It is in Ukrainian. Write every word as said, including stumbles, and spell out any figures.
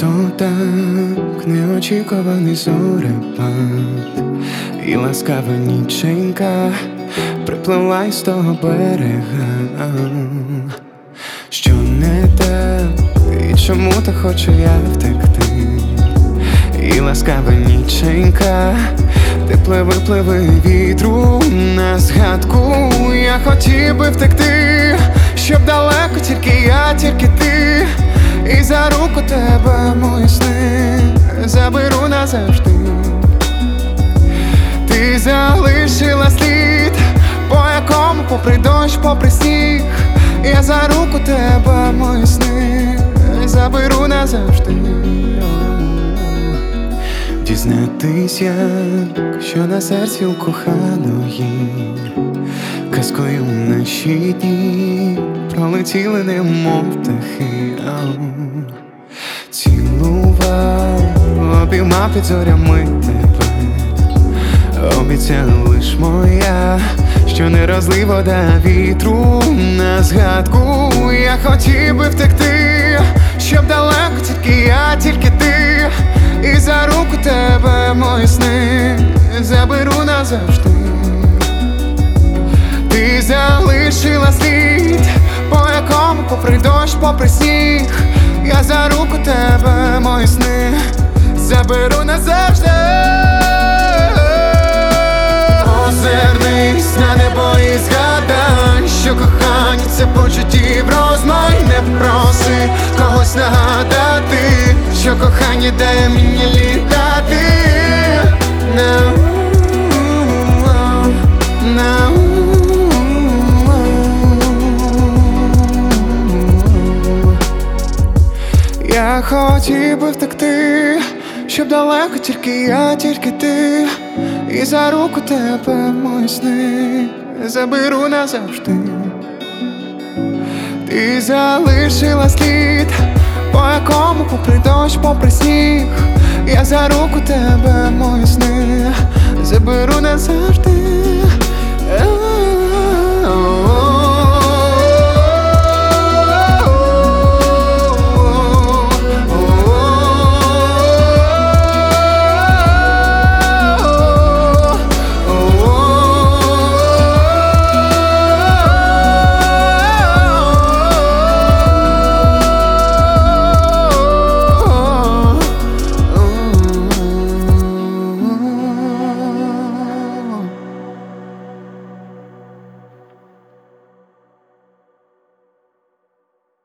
просто так, неочікуваний зорепад, і ласкава ніченька приплила із того берега. Що не так, і чому так хочу я втекти? І ласкава ніченька, ти пливи, пливи вітру на згадку. Я хотів би втекти, щоб далеко тільки я, тільки ти. І за руку тебе мої сни заберу назавжди. Ти залишила слід, по якому попри дощ, попри сніг. Я за руку тебе мої сни заберу назавжди. Дізнатись, як що на серці у коханої, казкою наші дні пролетіли, немов птахи. Цілував, обіймав під зорями тебе, обіцяла лиш моя, що не розлий вода вітру на згадку. Я хотів би втекти, щоб далеко тільки я, тільки ти. І за руку тебе мої сни заберу назавжди. Ти залишила слід, по якому попри дощ, попри сніг. Я за руку тебе мої сни заберу назавжди. Озирнись на небо і згадай, що кохання це почуттів розмай. Не проси когось нагадати, що кохання дає мені літати. No, no. Я хотів би втекти, щоб далеко тільки я, тільки ти. І за руку тебе мої сни заберу назавжди. Ти залишила слід, по якому попри дощ, попри сніг. Я за руку тебе мої сни заберу назавжди.